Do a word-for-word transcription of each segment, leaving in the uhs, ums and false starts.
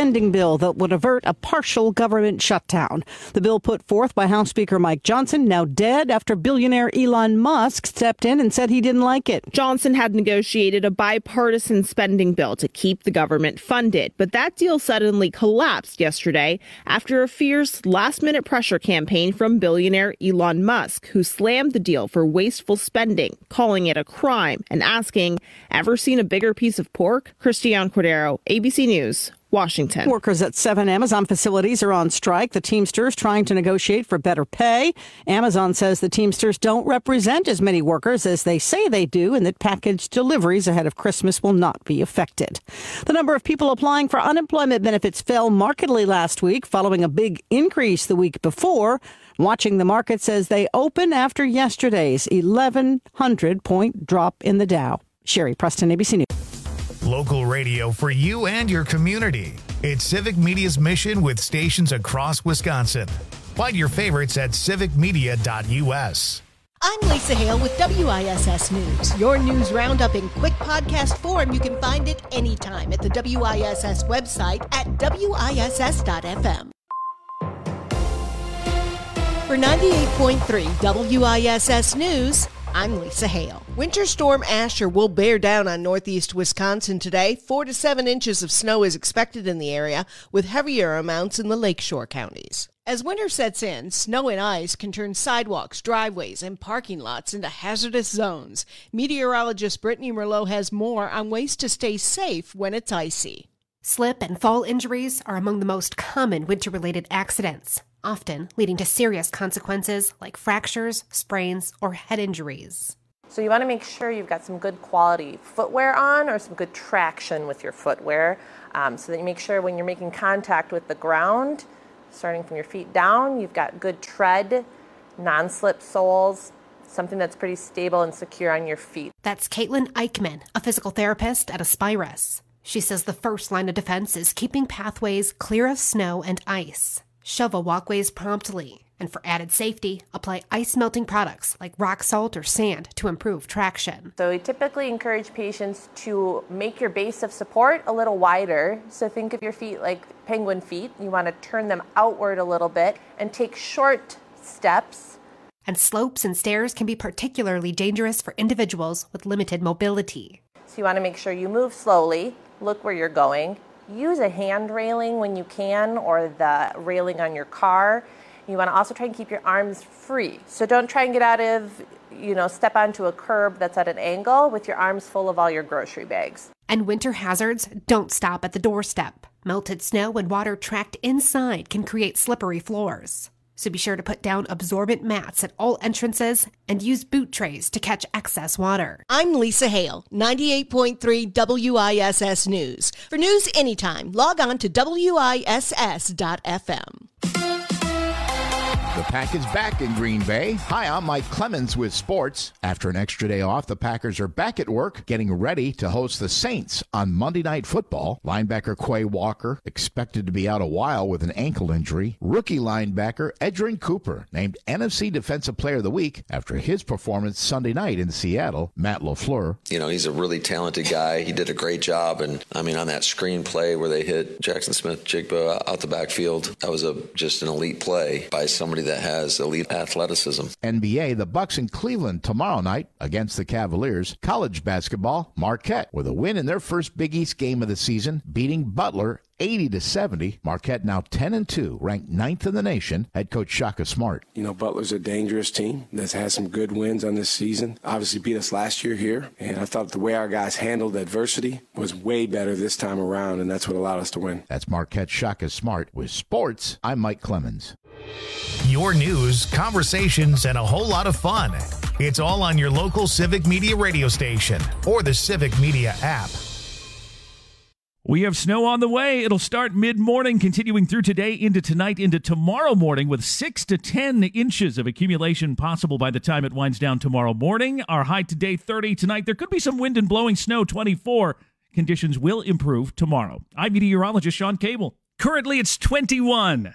spending bill that would avert a partial government shutdown. The bill put forth by House Speaker Mike Johnson, now dead after billionaire Elon Musk stepped in and said he didn't like it. Johnson had negotiated a bipartisan spending bill to keep the government funded, but that deal suddenly collapsed yesterday after a fierce last-minute pressure campaign from billionaire Elon Musk, who slammed the deal for wasteful spending, calling it a crime, and asking, ever seen a bigger piece of pork? Christiane Cordero, A B C News, Washington. Workers at seven Amazon facilities are on strike. The Teamsters trying to negotiate for better pay. Amazon says the Teamsters don't represent as many workers as they say they do, and that package deliveries ahead of Christmas will not be affected. The number of people applying for unemployment benefits fell markedly last week, following a big increase the week before. Watching the market says they open after yesterday's eleven hundred point drop in the Dow. Sherry Preston, A B C News. Local radio for you and your community. It's Civic Media's mission with stations across Wisconsin. Find your favorites at civic media dot u s. I'm Lisa Hale with W I S S News. Your news roundup in quick podcast form. You can find it anytime at the W I S S website at W I S S dot F M. For ninety-eight point three W I S S News, I'm Lisa Hale. Winter Storm Asher will bear down on northeast Wisconsin today. Four to seven inches of snow is expected in the area, with heavier amounts in the lakeshore counties. As winter sets in, snow and ice can turn sidewalks, driveways, and parking lots into hazardous zones. Meteorologist Brittany Merlot has more on ways to stay safe when it's icy. Slip and fall injuries are among the most common winter-related accidents, often leading to serious consequences like fractures, sprains, or head injuries. So you want to make sure you've got some good quality footwear on or some good traction with your footwear um, so that you make sure when you're making contact with the ground, starting from your feet down, you've got good tread, non-slip soles, something that's pretty stable and secure on your feet. That's Caitlin Eichman, a physical therapist at Aspirus. She says the first line of defense is keeping pathways clear of snow and ice. Shovel walkways promptly, and for added safety, apply ice-melting products like rock salt or sand to improve traction. So we typically encourage patients to make your base of support a little wider. So think of your feet like penguin feet. You want to turn them outward a little bit and take short steps. And slopes and stairs can be particularly dangerous for individuals with limited mobility. So you want to make sure you move slowly, look where you're going. Use a hand railing when you can, or the railing on your car. You want to also try and keep your arms free. So don't try and get out of, you know, step onto a curb that's at an angle with your arms full of all your grocery bags. And winter hazards don't stop at the doorstep. Melted snow and water trapped inside can create slippery floors. So be sure to put down absorbent mats at all entrances and use boot trays to catch excess water. I'm Lisa Hale, ninety-eight point three W I S S News. For news anytime, log on to W I S S dot F M. The Pack is back in Green Bay. Hi, I'm Mike Clemens with sports. After an extra day off, the Packers are back at work, getting ready to host the Saints on Monday Night Football. Linebacker Quay Walker expected to be out a while with an ankle injury. Rookie linebacker Edgerrin Cooper named N F C Defensive Player of the Week after his performance Sunday night in Seattle. Matt LaFleur. You know, he's a really talented guy. He did a great job. And, I mean, on that screen play where they hit Jackson Smith-Jigba out the backfield, that was a just an elite play by somebody that has elite athleticism. N B A, the Bucks in Cleveland tomorrow night against the Cavaliers. College basketball, Marquette with a win in their first Big East game of the season, beating Butler eighty to seventy. Marquette now ten and two, ranked ninth in the nation. Head coach Shaka Smart. You know, Butler's a dangerous team that's had some good wins on this season. Obviously beat us last year here, and I thought the way our guys handled adversity was way better this time around, and that's what allowed us to win. That's Marquette Shaka Smart. With sports, I'm Mike Clemens. Your news, conversations, and a whole lot of fun. It's all on your local Civic Media radio station or the Civic Media app. We have snow on the way. It'll start mid-morning, continuing through today into tonight, into tomorrow morning, with six to ten inches of accumulation possible by the time it winds down tomorrow morning. Our high today, thirty. Tonight, there could be some wind and blowing snow, twenty-four. Conditions will improve tomorrow. I'm meteorologist Sean Cable. Currently, it's twenty-one.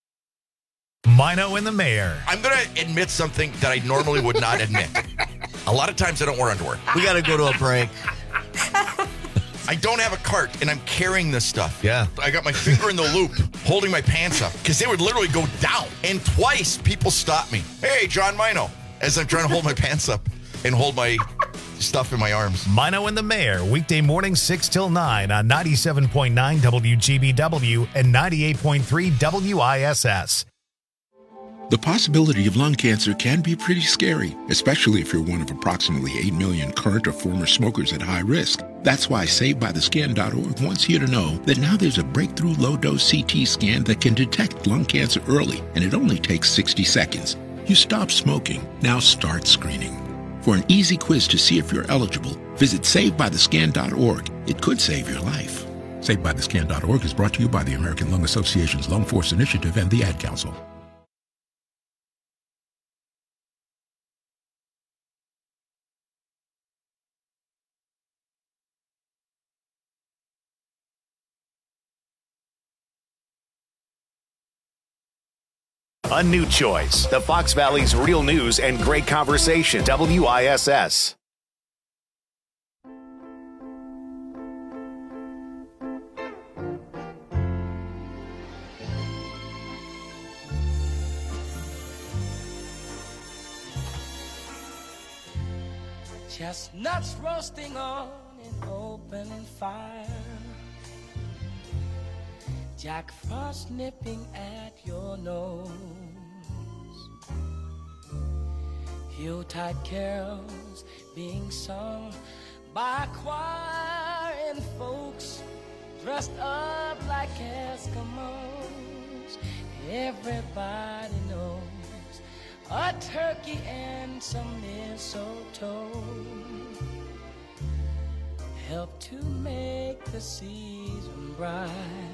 Mino and the Mayor. I'm going to admit something that I normally would not admit. A lot of times I don't wear underwear. We got to go to a break. I don't have a cart, and I'm carrying this stuff. Yeah. I got my finger in the loop, holding my pants up, because they would literally go down. And twice, people stopped me. Hey, John Mino, as I'm trying to hold my pants up and hold my stuff in my arms. Mino and the Mayor, weekday mornings six till nine on ninety-seven point nine W G B W and ninety-eight point three W I S S. The possibility of lung cancer can be pretty scary, especially if you're one of approximately eight million current or former smokers at high risk. That's why Saved By The Scan dot org wants you to know that now there's a breakthrough low-dose C T scan that can detect lung cancer early, and it only takes sixty seconds. You stop smoking, now start screening. For an easy quiz to see if you're eligible, visit Saved By The Scan dot org. It could save your life. Saved By The Scan dot org is brought to you by the American Lung Association's Lung Force Initiative and the Ad Council. A new choice. The Fox Valley's real news and great conversation. W I S S. Chestnuts roasting on an open fire. Jack Frost nipping at your nose. Yuletide carols being sung by a choir and folks dressed up like Eskimos. Everybody knows a turkey and some mistletoe help to make the season bright.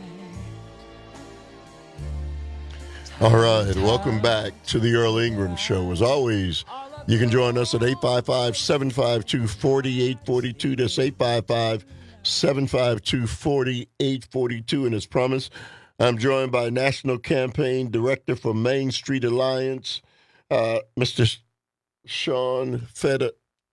All right, welcome back to the Earl Ingram Show. As always, you can join us at eight five five, seven five two, four eight four two. That's eight five five, seven five two, four eight four two. And as promised, I'm joined by National Campaign Director for Main Street Alliance, uh, Mister Sean Feder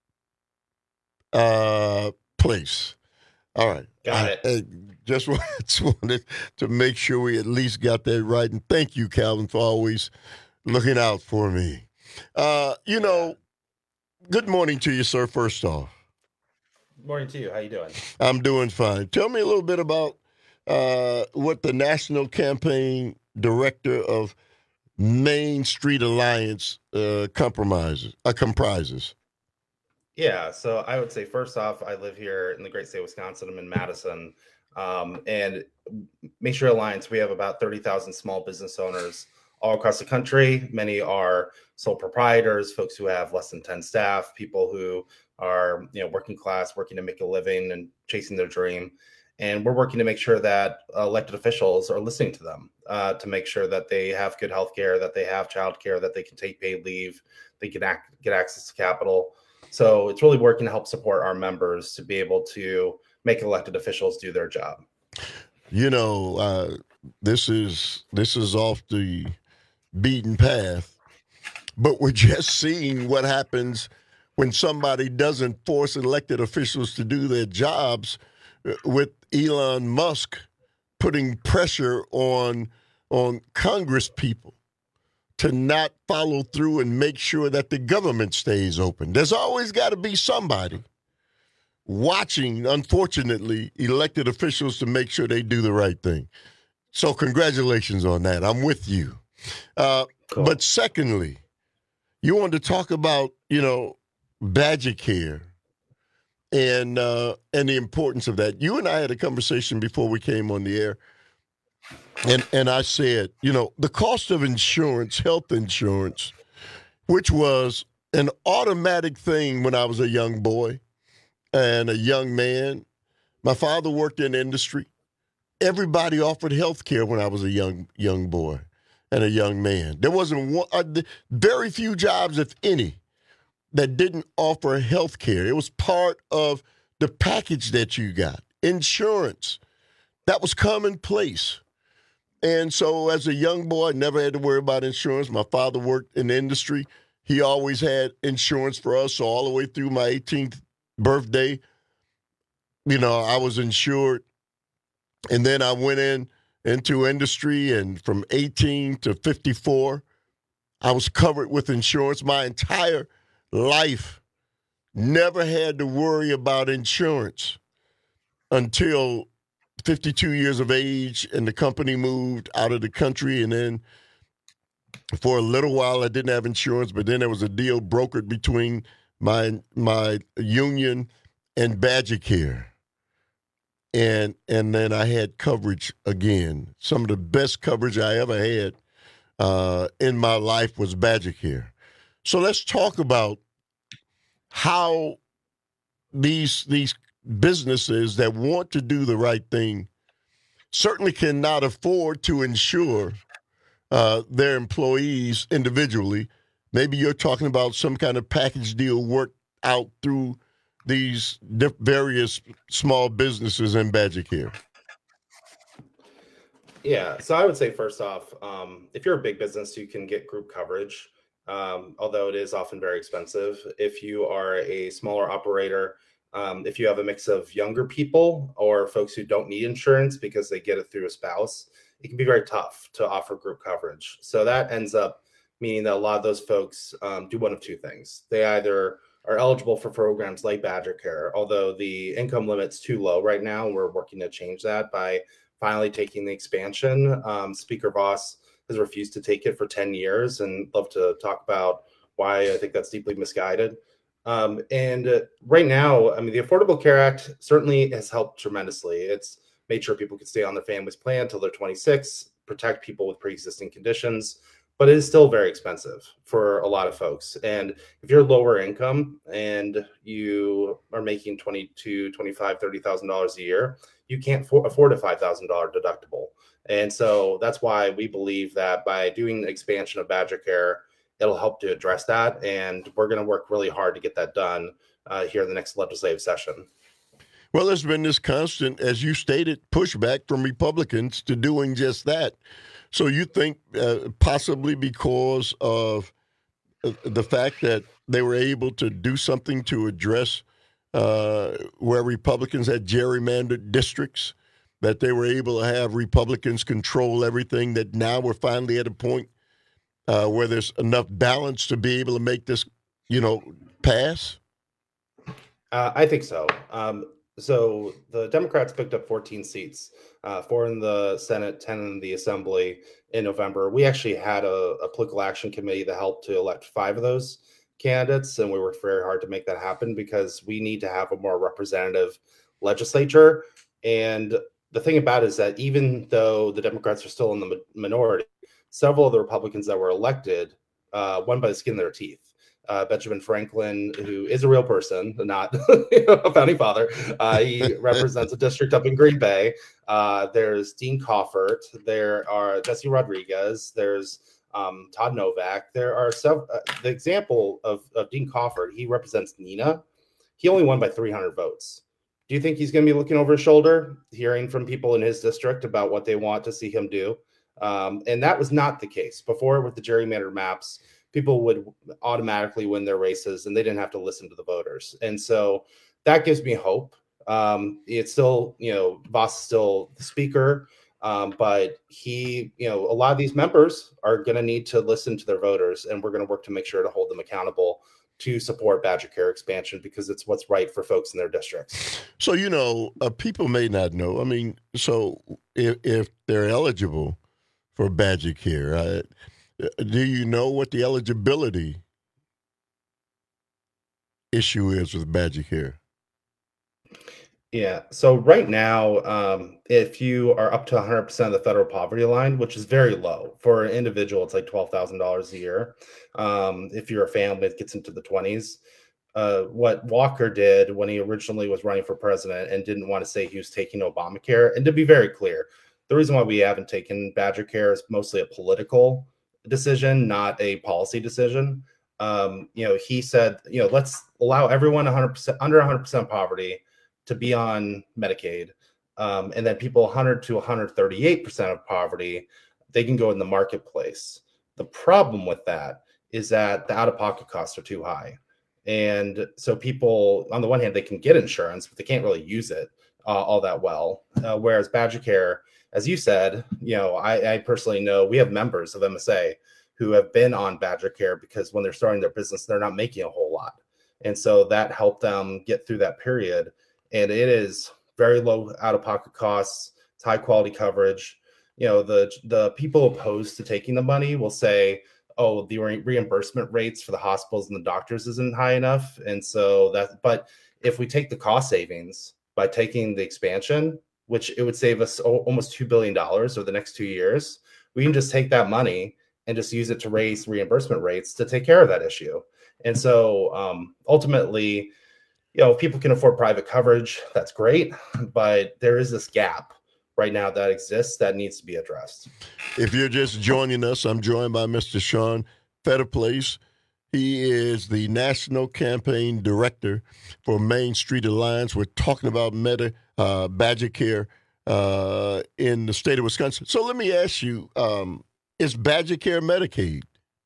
uh, Place. All right. Got it. I, I just wanted to make sure we at least got that right. And thank you, Calvin, for always looking out for me. Uh, you know, good morning to you, sir, first off. Good morning to you. How you doing? I'm doing fine. Tell me a little bit about uh, what the National Campaign Director of Main Street Alliance uh, compromises, uh, comprises. Yeah, so I would say first off, I live here in the great state of Wisconsin. I'm in Madison. Um, and Main Street Alliance, we have about thirty thousand small business owners all across the country. Many are sole proprietors, folks who have less than ten staff, people who are, you know, working class, working to make a living and chasing their dream. And we're working to make sure that elected officials are listening to them, uh, to make sure that they have good health care, that they have child care, that they can take paid leave, they can act, get access to capital. So it's really working to help support our members to be able to make elected officials do their job. You know, uh, this is this is off the beaten path, but we're just seeing what happens when somebody doesn't force elected officials to do their jobs, with Elon Musk putting pressure on on Congress people to not follow through and make sure that the government stays open. There's always got to be somebody watching, unfortunately, elected officials to make sure they do the right thing. So congratulations on that. I'm with you. Uh, cool. But secondly, you wanted to talk about, you know, Badger Care and uh, and the importance of that. You and I had a conversation before we came on the air, and and I said, you know, the cost of insurance, health insurance, which was an automatic thing when I was a young boy and a young man. My father worked in industry. Everybody offered health care when I was a young young boy and a young man. There wasn't one, uh, very few jobs, if any, that didn't offer health care. It was part of the package that you got. Insurance, that was commonplace. And so as a young boy, I never had to worry about insurance. My father worked in the industry. He always had insurance for us. So all the way through my eighteenth birthday, you know, I was insured, and then I went in into industry, and from eighteen to fifty-four, I was covered with insurance my entire life. Never had to worry about insurance until fifty-two years of age, and the company moved out of the country, and then for a little while I didn't have insurance, but then there was a deal brokered between my my union and Badger And and then I had coverage again. Some of the best coverage I ever had uh, in my life was Badger. So let's talk about how these these businesses that want to do the right thing certainly cannot afford to insure uh, their employees individually. Maybe you're talking about some kind of package deal worked out through these diff- various small businesses in Badger Care. Yeah, so I would say first off, um, if you're a big business, you can get group coverage, um, although it is often very expensive. If you are a smaller operator, um, if you have a mix of younger people or folks who don't need insurance because they get it through a spouse, it can be very tough to offer group coverage. So that ends up meaning that a lot of those folks um, do one of two things. They either are eligible for programs like Badger Care, although the income limit's too low right now. We're working to change that by finally taking the expansion. Um, Speaker Voss has refused to take it for ten years, and love to talk about why I think that's deeply misguided. Um, and uh, right now, I mean, the Affordable Care Act certainly has helped tremendously. It's made sure people can stay on their family's plan until they're twenty-six, protect people with pre-existing conditions, but it is still very expensive for a lot of folks. And if you're lower income and you are making twenty-two, twenty-five, thirty thousand dollars a year, you can't for- afford a five thousand dollars deductible. And so that's why we believe that by doing the expansion of Badger Care, it'll help to address that. And we're going to work really hard to get that done uh, here in the next legislative session. Well, there's been this constant, as you stated, pushback from Republicans to doing just that. So you think uh, possibly because of uh, the fact that they were able to do something to address uh, where Republicans had gerrymandered districts, that they were able to have Republicans control everything, that now we're finally at a point uh, where there's enough balance to be able to make this, you know, pass? Uh, I think so. Um, so the Democrats picked up fourteen seats, uh, four in the Senate, ten in the Assembly in November. We actually had a, a political action committee that helped to elect five of those candidates, and we worked very hard to make that happen because we need to have a more representative legislature. And the thing about it is that even though the Democrats are still in the minority, several of the Republicans that were elected uh, won by the skin of their teeth. Uh, Benjamin Franklin, who is a real person, not a founding father. Uh, he represents a district up in Green Bay. Uh, there's Dean Coffert. There are Jesse Rodriguez. There's um, Todd Novak. There are several. Uh, the example of, of Dean Coffert, he represents Neenah. He only won by three hundred votes. Do you think he's going to be looking over his shoulder, hearing from people in his district about what they want to see him do? Um, and that was not the case. Before, with the gerrymandered maps, people would automatically win their races and they didn't have to listen to the voters. And so that gives me hope. Um, it's still, you know, Voss is still the speaker, um, but he, you know, a lot of these members are going to need to listen to their voters, and we're going to work to make sure to hold them accountable to support Badger Care expansion because it's what's right for folks in their districts. So, you know, uh, people may not know. I mean, so if, if they're eligible for Badger Care, uh, do you know what the eligibility issue is with Badger Care? Yeah. So right now, um, if you are up to one hundred percent of the federal poverty line, which is very low for an individual, it's like twelve thousand dollars a year. Um, if you're a family, it gets into the twenties. Uh, what Walker did when he originally was running for president and didn't want to say he was taking Obamacare, and to be very clear, the reason why we haven't taken Badger Care is mostly a political decision, not a policy decision. Um, you know, he said, you know, let's allow everyone one hundred percent under one hundred percent poverty to be on Medicaid. Um, and then people one hundred to one hundred thirty-eight percent of poverty, they can go in the marketplace. The problem with that is that the out-of-pocket costs are too high. And so people, on the one hand, they can get insurance, but they can't really use it. uh, all that well. Uh, whereas Badger Care, as you said, you know, I, I personally know we have members of M S A who have been on Badger Care because when they're starting their business, they're not making a whole lot. And so that helped them get through that period. And it is very low out-of-pocket costs. It's high quality coverage. You know, the the people opposed to taking the money will say, oh, the re- reimbursement rates for the hospitals and the doctors isn't high enough. And so that, but if we take the cost savings by taking the expansion, which it would save us o- almost two billion dollars over the next two years, we can just take that money and just use it to raise reimbursement rates to take care of that issue. And so um, ultimately, you know, if people can afford private coverage, that's great. But there is this gap right now that exists that needs to be addressed. If you're just joining us, I'm joined by Mister Sean Fetterplace. He is the National Campaign Director for Main Street Alliance. We're talking about Meta, uh, Badger Care uh, in the state of Wisconsin. So let me ask you, um, is Badger Care Medicaid?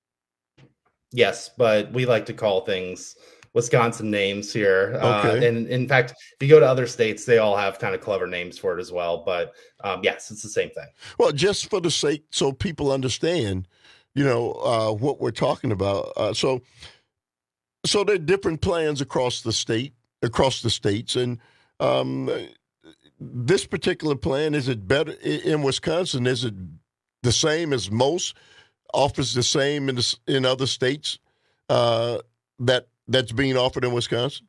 Yes, but we like to call things Wisconsin names here. Okay. Uh, and in fact, if you go to other states, they all have kind of clever names for it as well. But um, yes, it's the same thing. Well, just for the sake, so people understand, you know, uh, what we're talking about. Uh, so, so there are different plans across the state, across the states. And um, this particular plan, is it better in Wisconsin? Is it the same as most? Offers the same in the, in other states uh, that that's being offered in Wisconsin?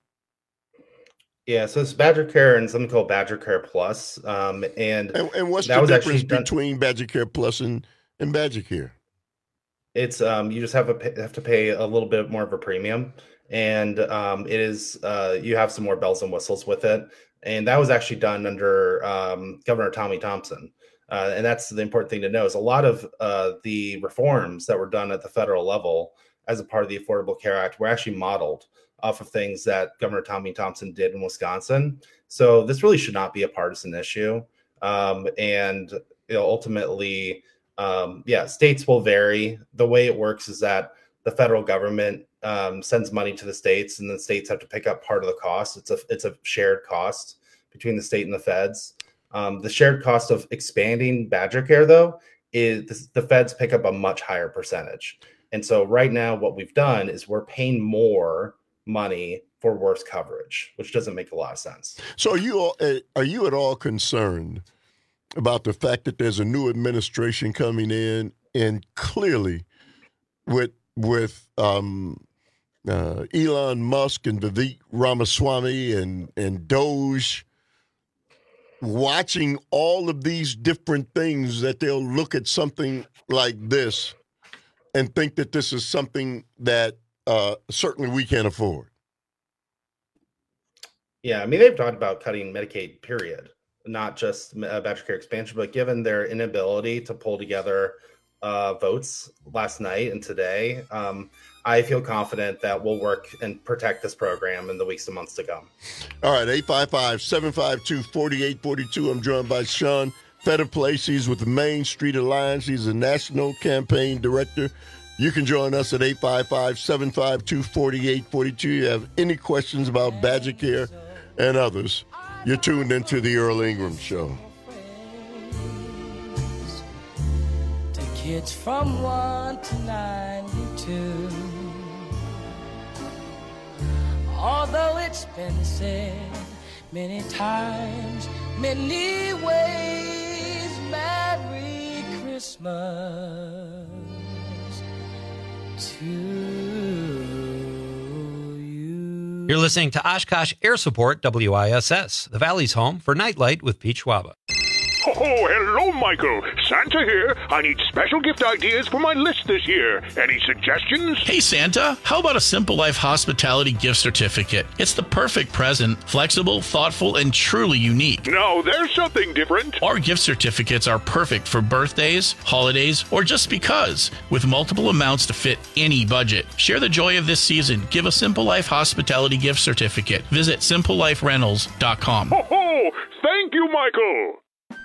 Yeah, so it's Badger Care and something called Badger Care Plus. Um, and, and and what's that the was difference done, between Badger Care Plus and, and Badger Care? It's um, you just have a have to pay a little bit more of a premium, and um, it is uh, you have some more bells and whistles with it. And that was actually done under um, Governor Tommy Thompson. Uh, and that's the important thing to know is a lot of uh, the reforms that were done at the federal level as a part of the Affordable Care Act were actually modeled off of things that Governor Tommy Thompson did in Wisconsin. So this really should not be a partisan issue. Um, and you know, ultimately, um, yeah, states will vary. The way it works is that the federal government um, sends money to the states, and the states have to pick up part of the cost. It's a it's a shared cost between the state and the feds. Um, the shared cost of expanding Badger Care, though, is the feds pick up a much higher percentage. And so right now what we've done is we're paying more money for worse coverage, which doesn't make a lot of sense. So are you, all, are you at all concerned about the fact that there's a new administration coming in, and clearly with, with um, uh, Elon Musk and Vivek Ramaswamy and, and Doge, watching all of these different things, that they'll look at something like this and think that this is something that uh, certainly we can't afford? Yeah, I mean, they've talked about cutting Medicaid, period, not just uh, Badger Care expansion, but given their inability to pull together uh, votes last night and today, um, I feel confident that we'll work and protect this program in the weeks and months to come. All right, eight five five, seven five two, four eight four two. I'm joined by Sean Fetterplace. He's with the Main Street Alliance. He's a national campaign director. You can join us at eight five five, seven five two, four eight four two. You have any questions about Badger Care and others, you're tuned into the Earl Ingram Show. To kids from one to ninety-two. Although it's been said many times, many ways, Merry Christmas to you. You're listening to Oshkosh Air Support W I S S, the Valley's home for Nightlight with Pete Schwaba. Oh, hello, Michael. Santa here. I need special gift ideas for my list this year. Any suggestions? Hey, Santa, how about a Simple Life Hospitality gift certificate? It's the perfect present, flexible, thoughtful, and truly unique. No, there's something different. Our gift certificates are perfect for birthdays, holidays, or just because, with multiple amounts to fit any budget. Share the joy of this season. Give a Simple Life Hospitality gift certificate. Visit simple life rentals dot com. Ho, ho! Thank you, Michael.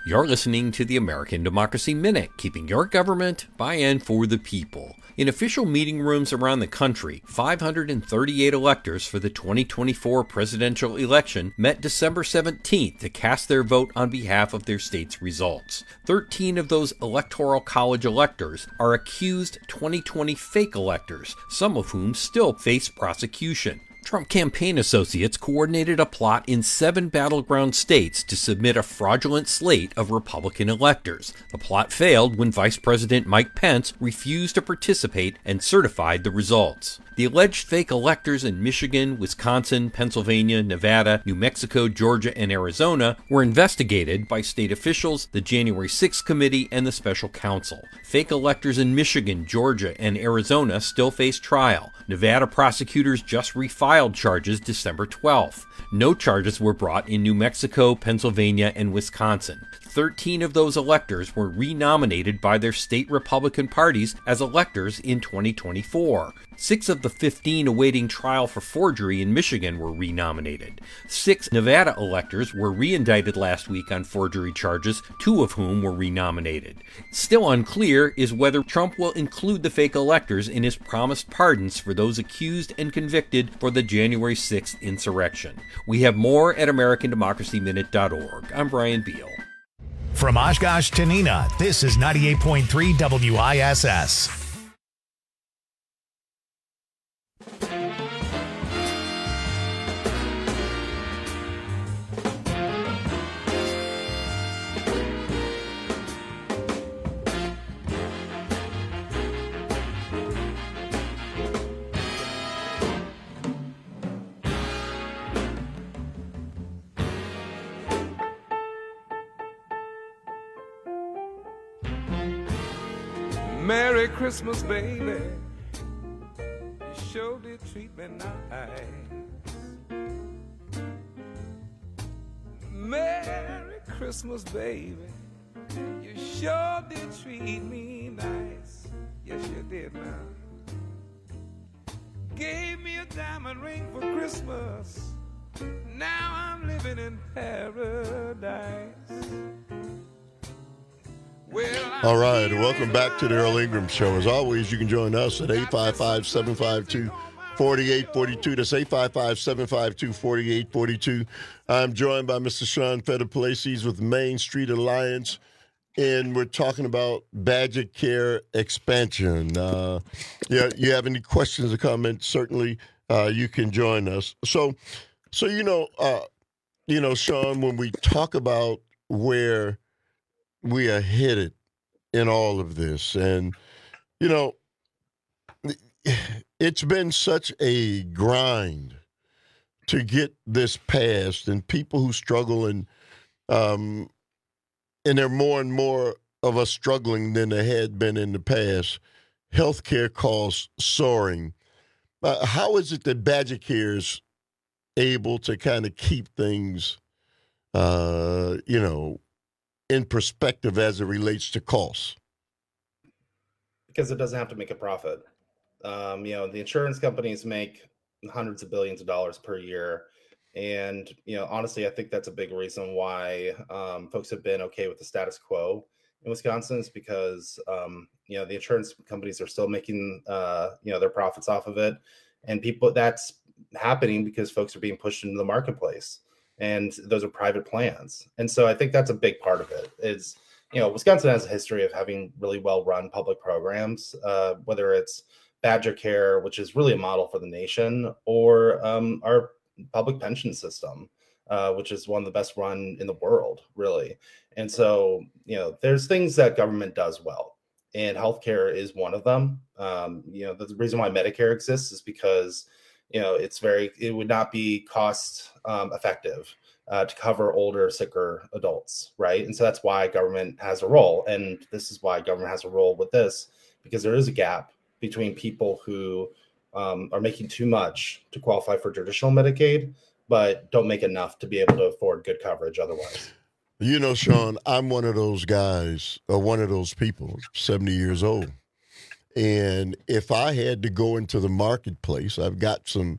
You're listening to the American Democracy Minute, keeping your government by and for the people. In official meeting rooms around the country, five hundred thirty-eight electors for the twenty twenty-four presidential election met December seventeenth to cast their vote on behalf of their state's results. thirteen of those Electoral College electors are accused twenty twenty fake electors, some of whom still face prosecution. Trump campaign associates coordinated a plot in seven battleground states to submit a fraudulent slate of Republican electors. The plot failed when Vice President Mike Pence refused to participate and certified the results. The alleged fake electors in Michigan, Wisconsin, Pennsylvania, Nevada, New Mexico, Georgia, and Arizona were investigated by state officials, the January sixth committee, and the special counsel. Fake electors in Michigan, Georgia, and Arizona still face trial. Nevada prosecutors just refiled charges December twelfth. No charges were brought in New Mexico, Pennsylvania, and Wisconsin. thirteen of those electors were renominated by their state Republican parties as electors in twenty twenty-four. Six of the fifteen awaiting trial for forgery in Michigan were renominated. Six Nevada electors were reindicted last week on forgery charges, two of whom were renominated. Still unclear is whether Trump will include the fake electors in his promised pardons for those accused and convicted for the January sixth insurrection. We have more at American Democracy Minute dot org. I'm Brian Beal. From Oshkosh to Neenah, this is ninety-eight point three W I S S. Merry Christmas, baby. You sure did treat me nice. Merry Christmas, baby. You sure did treat me nice. Yes, you did, man. Gave me a diamond ring for Christmas. Now I'm living in paradise. All right, welcome back to the Earl Ingram Show. As always, you can join us at eight five five, seven five two, four eight four two. That's eight five five, seven five two, four eight four two. I'm joined by Mister Sean Fetterplace with Main Street Alliance, and we're talking about Badger Care expansion. Uh, yeah, you have any questions or comments, certainly uh, you can join us. So, so you know, uh, you know, Sean, when we talk about where we are headed in all of this, and you know, it's been such a grind to get this passed, and people who struggle, and um, and there are more and more of us struggling than there had been in the past. Healthcare costs soaring. Uh, how is it that Badger Care is able to kind of keep things, uh, you know, in perspective as it relates to costs? Because it doesn't have to make a profit. Um, you know, the insurance companies make hundreds of billions of dollars per year. And, you know, honestly, I think that's a big reason why um, folks have been okay with the status quo in Wisconsin, is because, um, you know, the insurance companies are still making, uh, you know, their profits off of it. And people, that's happening because folks are being pushed into the marketplace. And those are private plans. And so I think that's a big part of it is, you know, Wisconsin has a history of having really well-run public programs, uh, whether it's Badger Care, which is really a model for the nation, or um, our public pension system, uh, which is one of the best run in the world, really. And so, you know, there's things that government does well, and healthcare is one of them. Um, you know, the reason why Medicare exists is because, you know, it's very, it would not be cost um, effective uh, to cover older, sicker adults, right? And so that's why government has a role. And this is why government has a role with this, because there is a gap between people who um, are making too much to qualify for traditional Medicaid, but don't make enough to be able to afford good coverage otherwise. You know, Sean, I'm one of those guys, or one of those people, seventy years old. And if I had to go into the marketplace, I've got some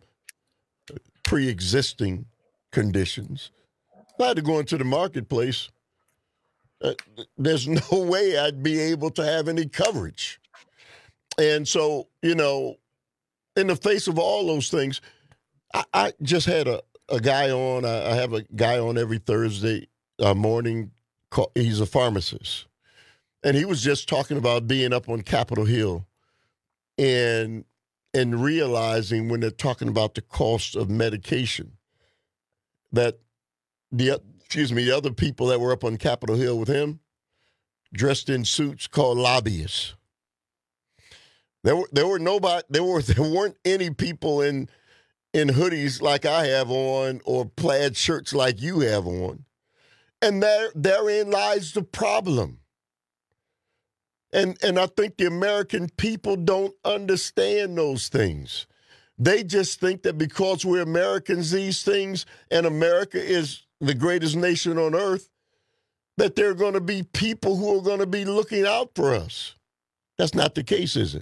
pre-existing conditions. If I had to go into the marketplace, uh, there's no way I'd be able to have any coverage. And so, you know, in the face of all those things, I, I just had a, a guy on. I, I have a guy on every Thursday uh, morning. Call, he's a pharmacist. And he was just talking about being up on Capitol Hill and and realizing when they're talking about the cost of medication that the excuse me, the other people that were up on Capitol Hill with him dressed in suits called lobbyists. There were there were nobody there were there weren't any people in in hoodies like I have on or plaid shirts like you have on. And there therein lies the problem. And and I think the American people don't understand those things. They just think that because we're Americans, these things, and America is the greatest nation on earth, that there are going to be people who are going to be looking out for us. That's not the case, is it?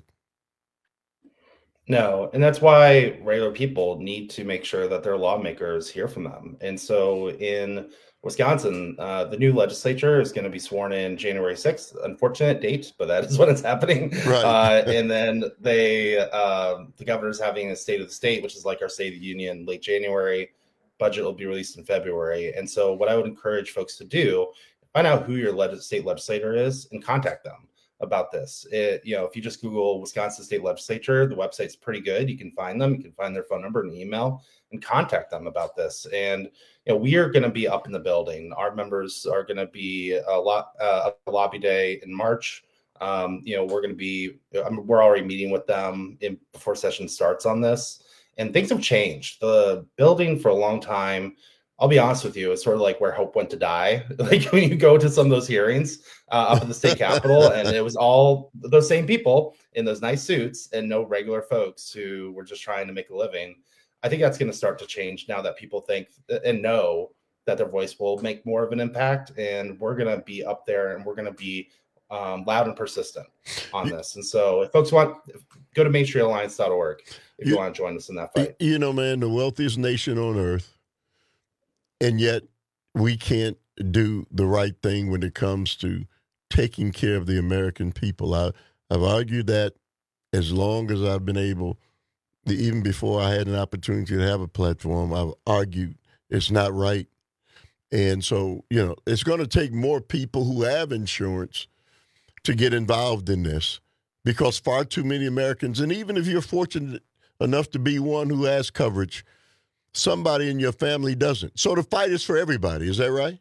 No, and that's why regular people need to make sure that their lawmakers hear from them. And so in Wisconsin, uh, the new legislature is going to be sworn in January sixth. Unfortunate date, but that is when it's happening. Right. Uh, and then they, uh, the governor's having a state of the state, which is like our State of the Union, late January. Budget will be released in February. And so what I would encourage folks to do, find out who your leg- state legislator is and contact them about this. It, you know, if you just Google Wisconsin State Legislature, the website's pretty good. You can find them. You can find their phone number and email and contact them about this. And, you know, we are going to be up in the building. Our members are going to be a lot, uh, a lobby day in March. Um, you know, we're going to be, I mean, we're already meeting with them in, before session starts on this. And things have changed. The building for a long time, I'll be honest with you, it's sort of like where hope went to die. Like when you go to some of those hearings uh, up at the state capitol, and it was all those same people in those nice suits and no regular folks who were just trying to make a living. I think that's going to start to change now that people think and know that their voice will make more of an impact. And we're going to be up there and we're going to be um, loud and persistent on this. And so if folks want, go to main street alliance dot org if you, you want to join us in that fight. You know, man, the wealthiest nation on earth. And yet we can't do the right thing when it comes to taking care of the American people. I, I've argued that as long as I've been able, even before I had an opportunity to have a platform, I've argued it's not right. And so, you know, it's going to take more people who have insurance to get involved in this because far too many Americans, and even if you're fortunate enough to be one who has coverage, somebody in your family doesn't. So the fight is for everybody. Is that right?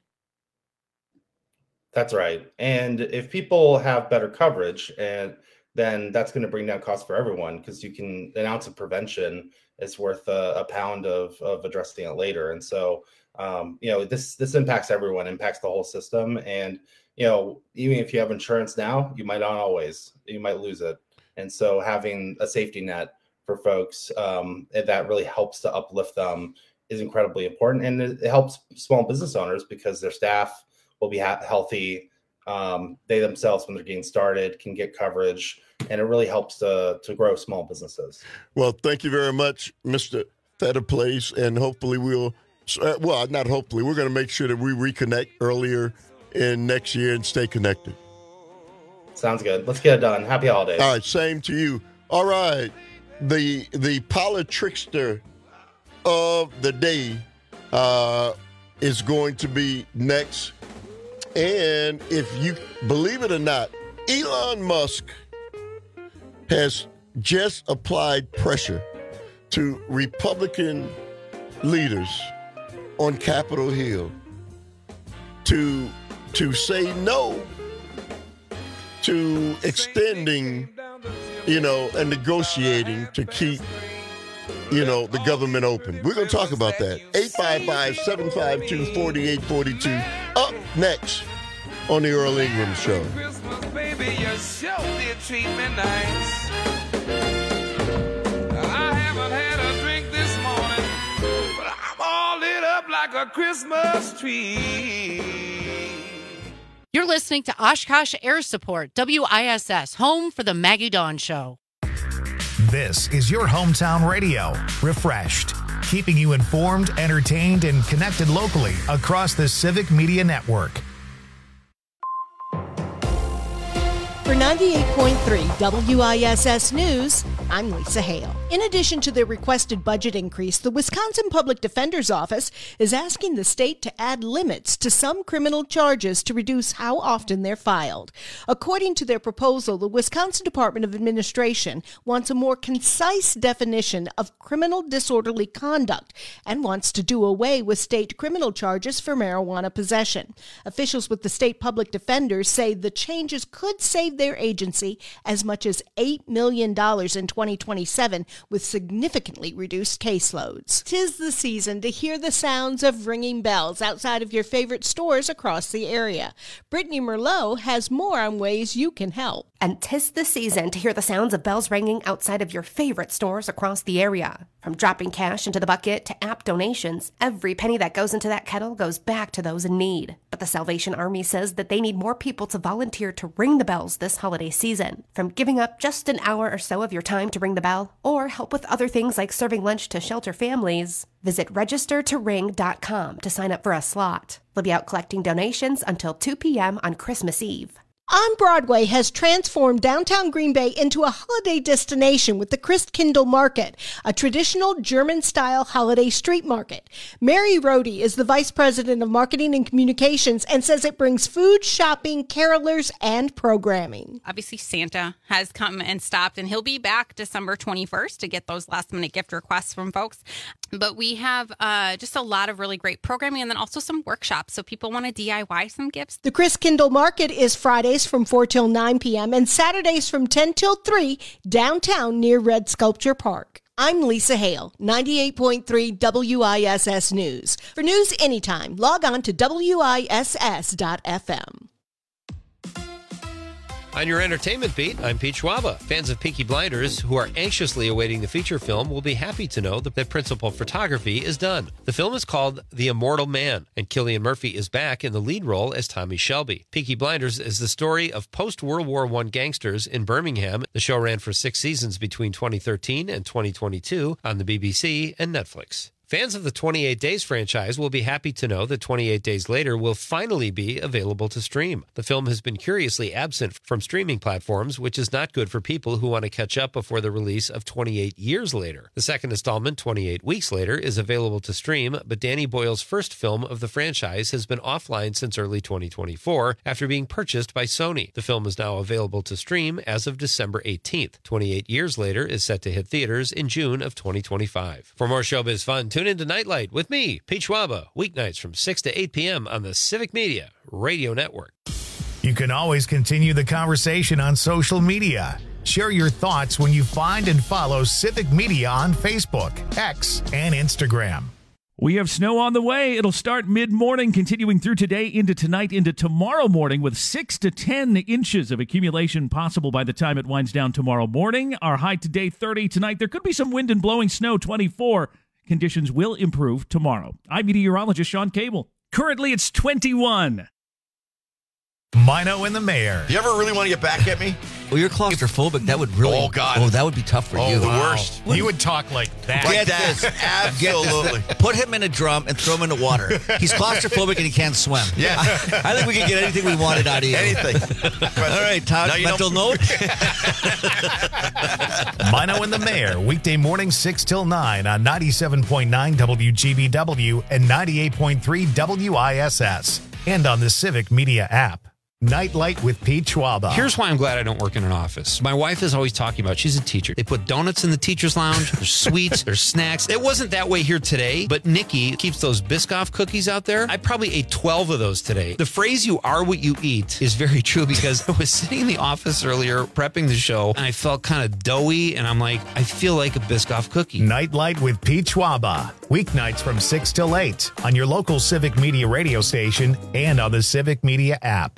That's right. And if people have better coverage, and then that's going to bring down costs for everyone because you can an ounce of prevention is worth a, a pound of, of addressing it later. And so, um, you know, this this impacts everyone, impacts the whole system. And, you know, even if you have insurance now, you might not always, you might lose it. And so having a safety net for folks um, that really helps to uplift them is incredibly important. And it, it helps small business owners because their staff will be ha- healthy. Um, they themselves, when they're getting started, can get coverage. And it really helps to, to grow small businesses. Well, thank you very much, Mister Fetterplace. And hopefully we'll, uh, well, not hopefully, we're going to make sure that we reconnect earlier in next year and stay connected. Sounds good. Let's get it done. Happy holidays. All right. Same to you. All right. The the politrickster of the day uh, is going to be next. And if you believe it or not, Elon Musk has just applied pressure to Republican leaders on Capitol Hill to, to say no to extending, you know, and negotiating to keep, you know, the government open. We're going to talk about that. eight five five, seven five two, four eight four two. Up next on the Earl Ingram Show. Christmas, baby, you sure did treat me nice. I haven't had a drink this morning, but I'm all lit up like a Christmas tree. You're listening to Oshkosh Air Support, W I S S, home for the Maggie Dawn Show. This is your hometown radio, Refreshed, keeping you informed, entertained, and connected locally across the Civic Media Network. For ninety-eight point three W I S S News, I'm Lisa Hale. In addition to the requested budget increase, the Wisconsin Public Defender's Office is asking the state to add limits to some criminal charges to reduce how often they're filed. According to their proposal, the Wisconsin Department of Administration wants a more concise definition of criminal disorderly conduct and wants to do away with state criminal charges for marijuana possession. Officials with the state public defenders say the changes could save their agency as much as eight million dollars in twenty twenty-seven with significantly reduced caseloads. 'Tis the season to hear the sounds of ringing bells outside of your favorite stores across the area. Brittany Merlot has more on ways you can help. And 'tis the season to hear the sounds of bells ringing outside of your favorite stores across the area. From dropping cash into the bucket to app donations, every penny that goes into that kettle goes back to those in need. But the Salvation Army says that they need more people to volunteer to ring the bells this holiday season. From giving up just an hour or so of your time to ring the bell, or help with other things like serving lunch to shelter families, visit register to ring dot com to sign up for a slot. They'll be out collecting donations until two p.m. on Christmas Eve. On Broadway has transformed downtown Green Bay into a holiday destination with the Christkindl Market, a traditional German-style holiday street market. Mary Rohde is the Vice President of Marketing and Communications and says it brings food, shopping, carolers, and programming. Obviously, Santa has come and stopped, and he'll be back December twenty-first to get those last-minute gift requests from folks. But we have uh, just a lot of really great programming and then also some workshops, so people want to D I Y some gifts. The Christkindl Market is Fridays from four till nine p.m. and Saturdays from ten till three downtown near Red Sculpture Park. I'm Lisa Hale, ninety-eight point three W I S S News. For news anytime, log on to W I S S dot F M. On your entertainment beat, I'm Pete Schwaba. Fans of Peaky Blinders who are anxiously awaiting the feature film will be happy to know that the principal photography is done. The film is called The Immortal Man, and Cillian Murphy is back in the lead role as Tommy Shelby. Peaky Blinders is the story of post-World War One gangsters in Birmingham. The show ran for six seasons between twenty thirteen and twenty twenty-two on the B B C and Netflix. Fans of the twenty-eight Days franchise will be happy to know that twenty-eight Days Later will finally be available to stream. The film has been curiously absent from streaming platforms, which is not good for people who want to catch up before the release of twenty-eight Years Later. The second installment, twenty-eight Weeks Later, is available to stream, but Danny Boyle's first film of the franchise has been offline since early twenty twenty-four after being purchased by Sony. The film is now available to stream as of December eighteenth. twenty-eight Years Later is set to hit theaters in June of twenty twenty-five. For more showbiz fun, tune into Nightlight with me, Pete Schwaba, weeknights from six to eight p.m. on the Civic Media Radio Network. You can always continue the conversation on social media. Share your thoughts when you find and follow Civic Media on Facebook, X, and Instagram. We have snow on the way. It'll start mid-morning, continuing through today into tonight into tomorrow morning with six to ten inches of accumulation possible by the time it winds down tomorrow morning. Our high today, thirty. Tonight, there could be some wind and blowing snow, twenty-four. Conditions will improve tomorrow. I'm meteorologist Sean Cable. Currently, it's twenty-one. Mino and the Mayor. You ever really want to get back at me? Well, you're claustrophobic. That would really. Oh, God. Oh, that would be tough for oh, you. the worst. You would talk like that. Get Like that. this. Absolutely. Get this. Put him in a drum and throw him in the water. He's claustrophobic and he can't swim. Yeah. I, I think we can get anything we wanted out of you. Anything. All right, Todd, mental note. Mino and the Mayor, weekday morning six till nine on ninety-seven point nine W G B W and ninety-eight point three W I S S. And on the Civic Media app. Nightlight with Pete Schwaba. Here's why I'm glad I don't work in an office. My wife is always talking about, she's a teacher. They put donuts in the teacher's lounge. There's sweets. There's snacks. It wasn't that way here today, but Nikki keeps those Biscoff cookies out there. I probably ate twelve of those today. The phrase, you are what you eat, is very true because I was sitting in the office earlier prepping the show, and I felt kind of doughy, and I'm like, I feel like a Biscoff cookie. Nightlight with Pete Schwaba. Weeknights from six till eight on your local Civic Media radio station and on the Civic Media app.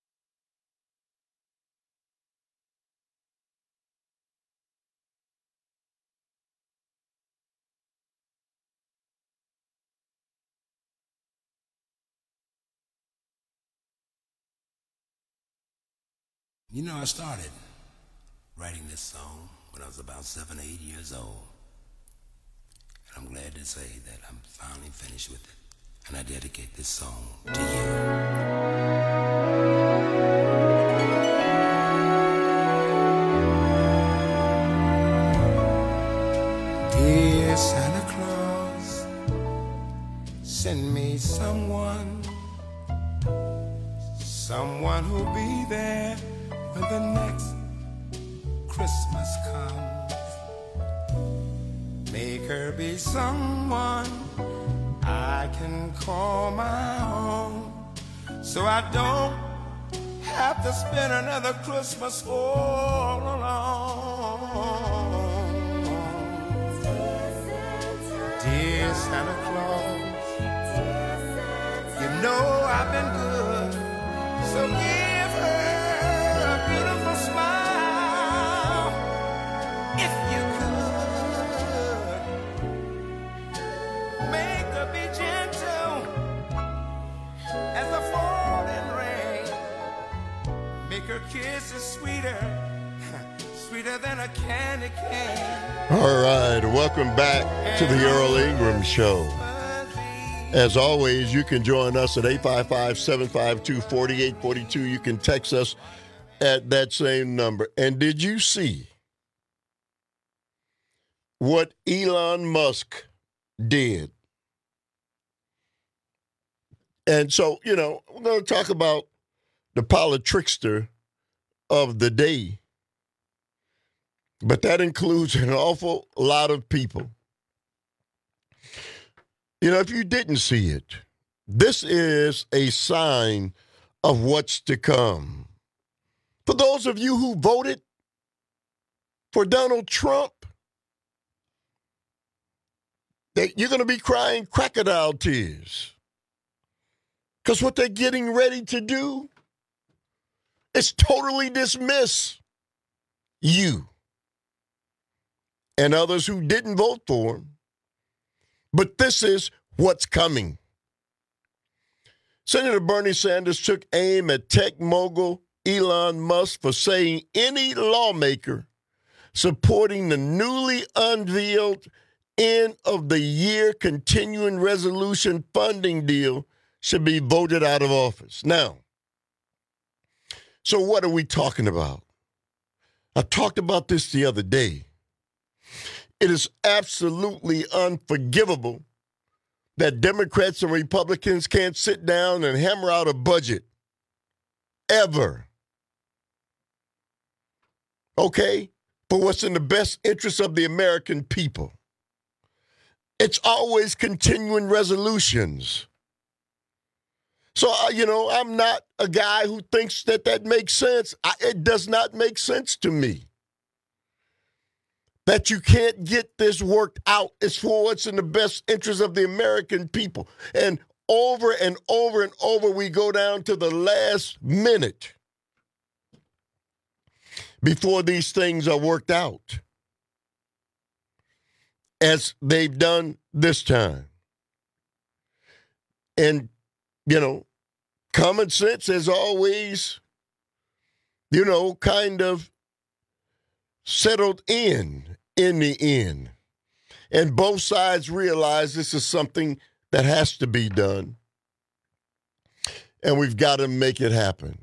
You know, I started writing this song when I was about seven, eight years old. And I'm glad to say that I'm finally finished with it. And I dedicate this song to you. send me someone, someone who'll be there when the next Christmas comes. Make her be someone I can call my own, so I don't have to spend another Christmas all alone. Dear Santa Claus, you know I've been good, so give her a beautiful smile if you could. Make her be gentle as the falling rain. Make her kisses sweeter, sweeter than a candy cane. All right, welcome back to the Earl Ingram Show. As always, you can join us at eight five five, seven five two, four eight four two. You can text us at that same number. And did you see what Elon Musk did? And so, you know, we're going to talk about the politrickster of the day. But that includes an awful lot of people. You know, if you didn't see it, this is a sign of what's to come. For those of you who voted for Donald Trump, they, you're going to be crying crocodile tears. Because what they're getting ready to do is totally dismiss you and others who didn't vote for him. But this is what's coming. Senator Bernie Sanders took aim at tech mogul Elon Musk for saying any lawmaker supporting the newly unveiled end of the year continuing resolution funding deal should be voted out of office. Now, so what are we talking about? I talked about this the other day. It is absolutely unforgivable that Democrats and Republicans can't sit down and hammer out a budget. Ever. Okay? For what's in the best interest of the American people. It's always continuing resolutions. So, uh, you know, I'm not a guy who thinks that that makes sense. I, it does not make sense to me. That you can't get this worked out is for what's in the best interest of the American people. And over and over and over, we go down to the last minute before these things are worked out, as they've done this time. And, you know, common sense has always, you know, kind of settled in in the end. And both sides realize this is something that has to be done. And we've got to make it happen.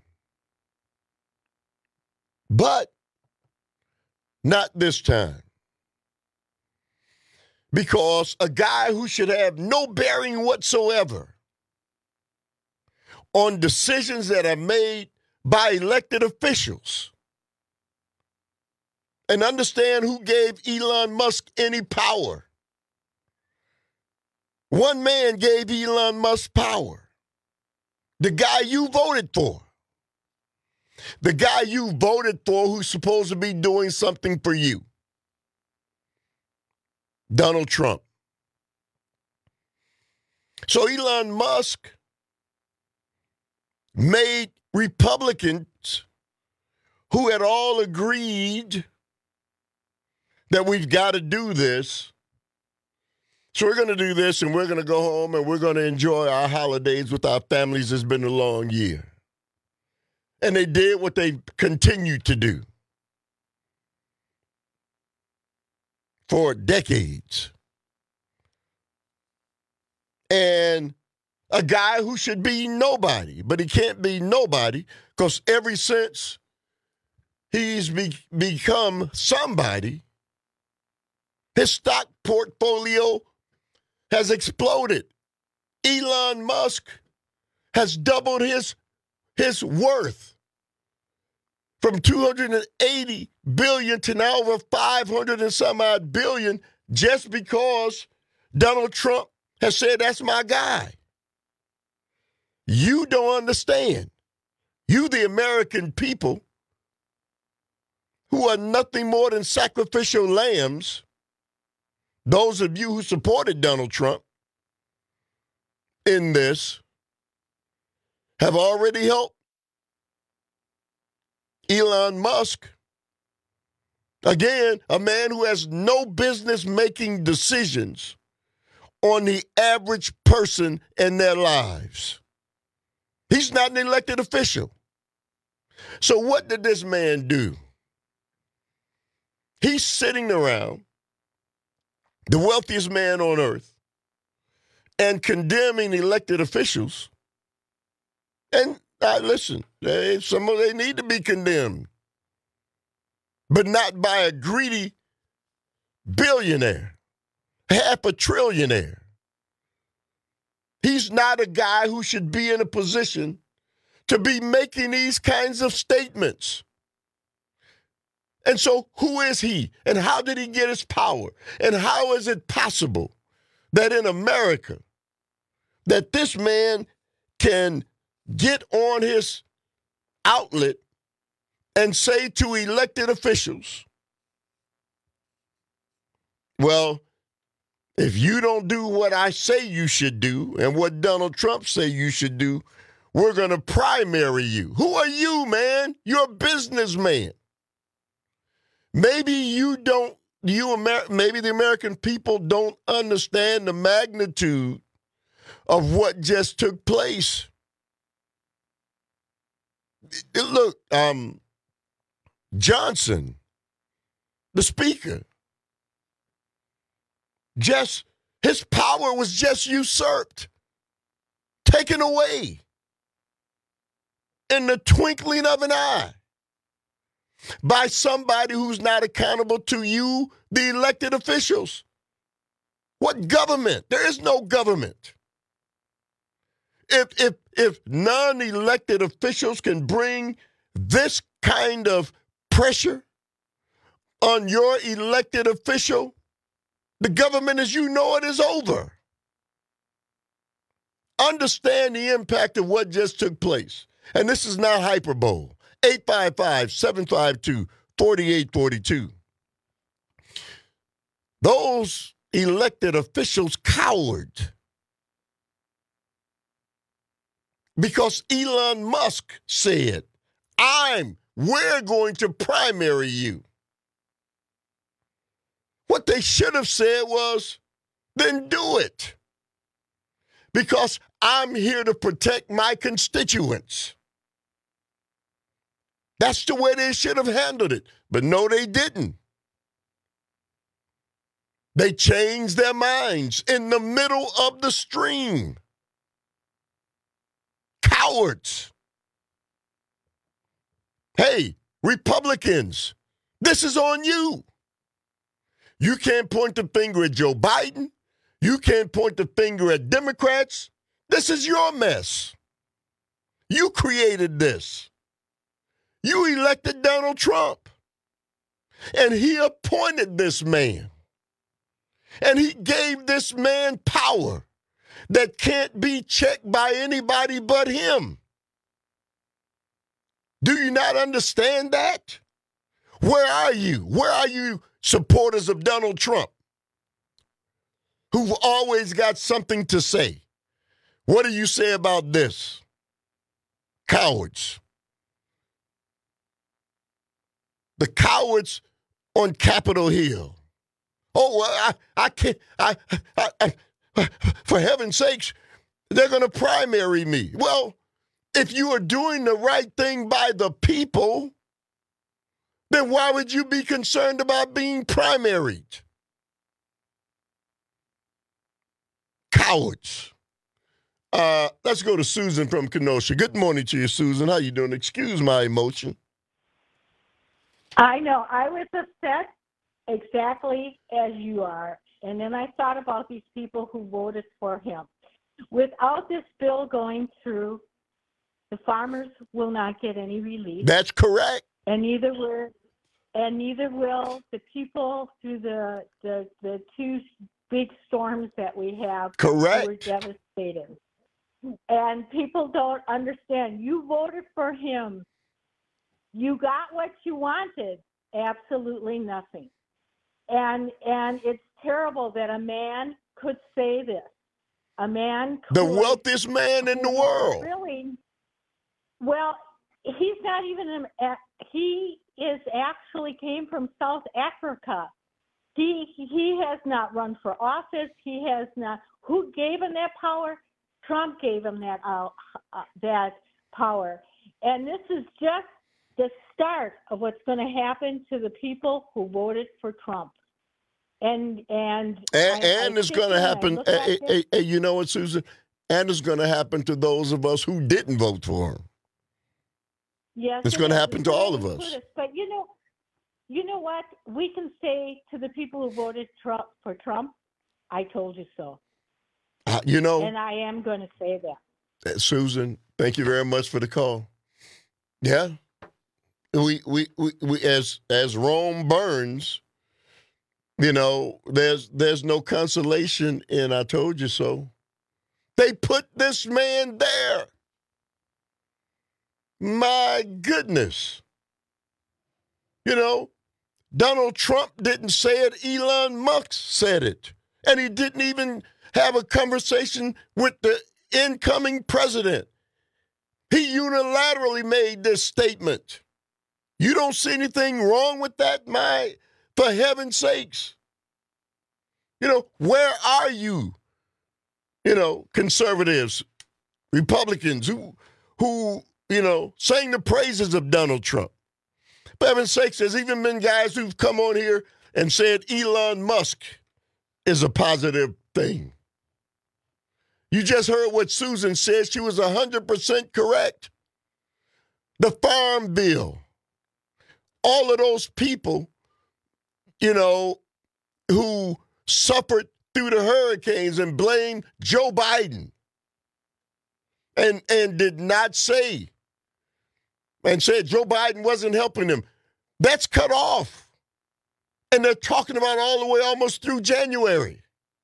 But not this time. Because a guy who should have no bearing whatsoever on decisions that are made by elected officials. And understand who gave Elon Musk any power. One man gave Elon Musk power. The guy you voted for. The guy you voted for who's supposed to be doing something for you. Donald Trump. So Elon Musk made Republicans who had all agreed that we've got to do this. So we're going to do this, and we're going to go home, and we're going to enjoy our holidays with our families. It's been a long year. And they did what they continue to do for decades. And a guy who should be nobody, but he can't be nobody because ever since he's be- become somebody, his stock portfolio has exploded. Elon Musk has doubled his, his worth from two hundred eighty billion dollars to now over five hundred and some odd billion just because Donald Trump has said, that's my guy. You don't understand. You, the American people, who are nothing more than sacrificial lambs, those of you who supported Donald Trump in this, have already helped Elon Musk, again, a man who has no business making decisions on the average person and their lives. He's not an elected official. So what did this man do? He's sitting around, the wealthiest man on earth, and condemning elected officials. And uh, listen, they, some of they need to be condemned, but not by a greedy billionaire, half a trillionaire. He's not a guy who should be in a position to be making these kinds of statements. And so who is he? And how did he get his power? And how is it possible that in America, that this man can get on his outlet and say to elected officials, well, if you don't do what I say you should do and what Donald Trump say you should do, we're going to primary you. Who are you, man? You're a businessman. Maybe you don't, you Amer- maybe the American people don't understand the magnitude of what just took place. Look, um, Johnson, the speaker, just, his power was just usurped, taken away in the twinkling of an eye by somebody who's not accountable to you, the elected officials. What government? There is no government. If if if non-elected officials can bring this kind of pressure on your elected official, the government as you know it is over. Understand the impact of what just took place. And this is not hyperbole. eight five five, seven five two, four eight four two. Those elected officials cowered because Elon Musk said, I'm, we're going to primary you. What they should have said was, then do it. Because I'm here to protect my constituents. That's the way they should have handled it. But no, they didn't. They changed their minds in the middle of the stream. Cowards. Hey, Republicans, this is on you. You can't point the finger at Joe Biden. You can't point the finger at Democrats. This is your mess. You created this. You elected Donald Trump. And he appointed this man. And he gave this man power that can't be checked by anybody but him. Do you not understand that? Where are you? Where are you, supporters of Donald Trump, who've always got something to say? What do you say about this? Cowards. The cowards on Capitol Hill. Oh, well, I, I can't, I, I, I, for heaven's sakes, they're going to primary me. Well, if you are doing the right thing by the people, then why would you be concerned about being primaried? Cowards. Uh, let's go to Susan from Kenosha. Good morning to you, Susan. How you doing? Excuse my emotion. I know. I was upset exactly as you are. And then I thought about these people who voted for him. without this bill going through, the farmers will not get any relief. That's correct. And neither will, and neither will the people through the the, the two big storms that we have. Correct. Who were devastated. And people don't understand. You voted for him. You got what you wanted. Absolutely nothing. And and it's terrible that a man could say this. A man could, the wealthiest man in the world. Really? Well, he's not even a, he is actually came from South Africa. He he has not run for office. He has not. Who gave him that power? Trump gave him that uh, uh, that power. And this is just the start of what's going to happen to the people who voted for Trump. And and and, I, and I it's going to happen. Hey, hey, hey, hey, you know what, Susan? And it's going to happen to those of us who didn't vote for him. Yes, it's it going to is. happen to all of us. But you know, you know what? We can say to the people who voted Trump for Trump, "I told you so." Uh, you know, and I am going to say that. Uh, Susan, thank you very much for the call. Yeah, we we we, we as as Rome burns, you know, there's there's no consolation in "I told you so." They put this man there. My goodness. You know, Donald Trump didn't say it. Elon Musk said it. And he didn't even have a conversation with the incoming president. He unilaterally made this statement. You don't see anything wrong with that, my, for heaven's sakes. You know, where are you? You know, conservatives, Republicans who, who, you know, sang the praises of Donald Trump. For heaven's sakes, there's even been guys who've come on here and said Elon Musk is a positive thing. You just heard what Susan said. She was one hundred percent correct. The Farm Bill. All of those people, you know, who suffered through the hurricanes and blamed Joe Biden and, and did not say and said Joe Biden wasn't helping them. That's cut off. And they're talking about all the way almost through January.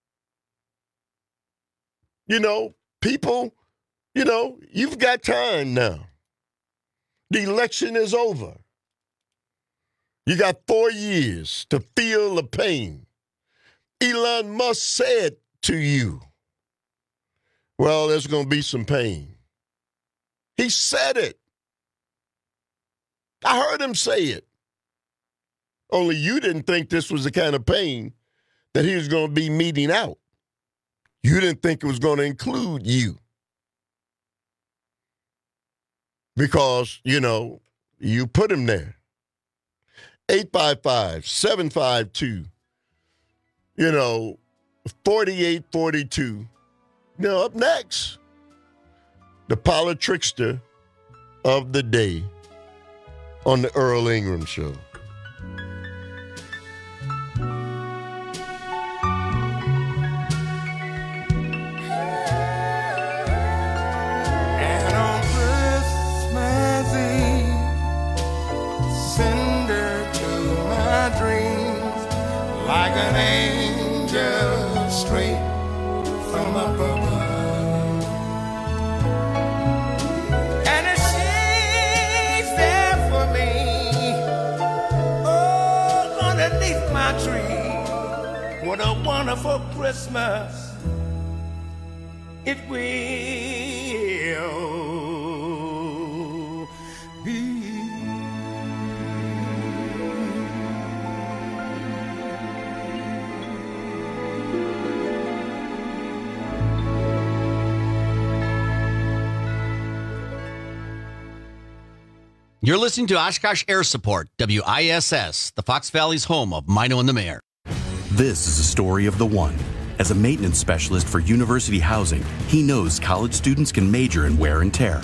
You know, people, you know, you've got time now. The election is over. You got four years to feel the pain. Elon Musk said to you, well, there's going to be some pain. He said it. I heard him say it. Only you didn't think this was the kind of pain that he was going to be meting out. You didn't think it was going to include you. Because, you know, you put him there. eight five five, seven five two, you know, forty-eight forty-two. Now, up next, the politrickster of the day on the Earl Ingram Show. And on Christmas Eve, send her to my dreams like an angel straight from above. And if she's there for me, oh, underneath my tree, what a wonderful Christmas it will be. You're listening to Oshkosh Air Support, W I S S, the Fox Valley's home of Mino and the Mayor. This is a story of the one. As a maintenance specialist for university housing, he knows college students can major in wear and tear.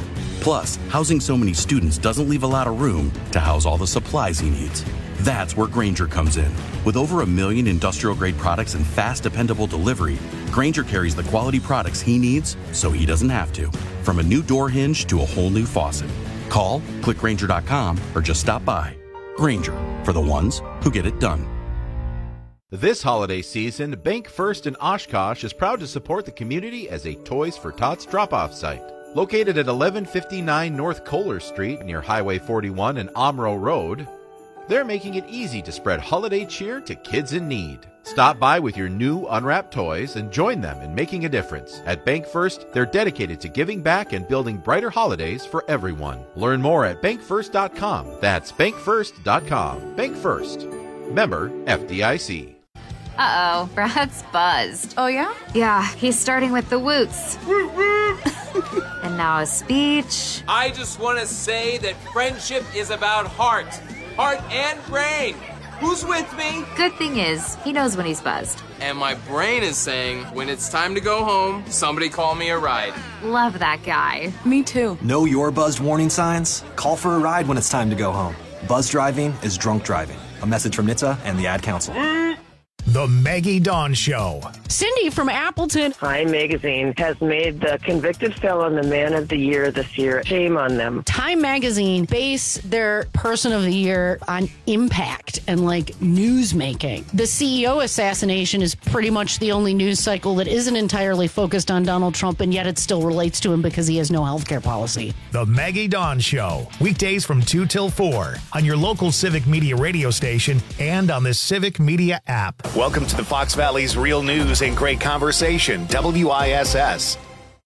Plus, housing so many students doesn't leave a lot of room to house all the supplies he needs. That's where Grainger comes in. With over a million industrial-grade products and fast, dependable delivery, Grainger carries the quality products he needs so he doesn't have to. From a new door hinge to a whole new faucet. Call, click Grainger dot com, or just stop by. Grainger, for the ones who get it done. This holiday season, Bank First in Oshkosh is proud to support the community as a Toys for Tots drop-off site. Located at eleven fifty-nine North Kohler Street near Highway forty-one and Omro Road, they're making it easy to spread holiday cheer to kids in need. Stop by with your new unwrapped toys and join them in making a difference. At Bank First, they're dedicated to giving back and building brighter holidays for everyone. Learn more at bank first dot com. That's bank first dot com. Bank First. Member F D I C. Uh-oh, Brad's buzzed. Oh, yeah? Yeah, he's starting with the woots. And now a speech. I just want to say that friendship is about heart. Heart and brain. Who's with me? Good thing is, he knows when he's buzzed. And my brain is saying, when it's time to go home, somebody call me a ride. Love that guy. Me too. Know your buzzed warning signs? Call for a ride when it's time to go home. Buzz driving is drunk driving. A message from N H T S A and the Ad Council. The Maggie Dawn Show. Cindy from Appleton. Time Magazine has made the convicted felon the man of the year this year. Shame on them. Time Magazine base their person of the year on impact and like news making. The C E O assassination is pretty much the only news cycle that isn't entirely focused on Donald Trump, and yet it still relates to him because he has no health care policy. The Maggie Dawn Show. Weekdays from two till four on your local Civic Media radio station and on the Civic Media app. Welcome to the Fox Valley's real news and great conversation, W I S S.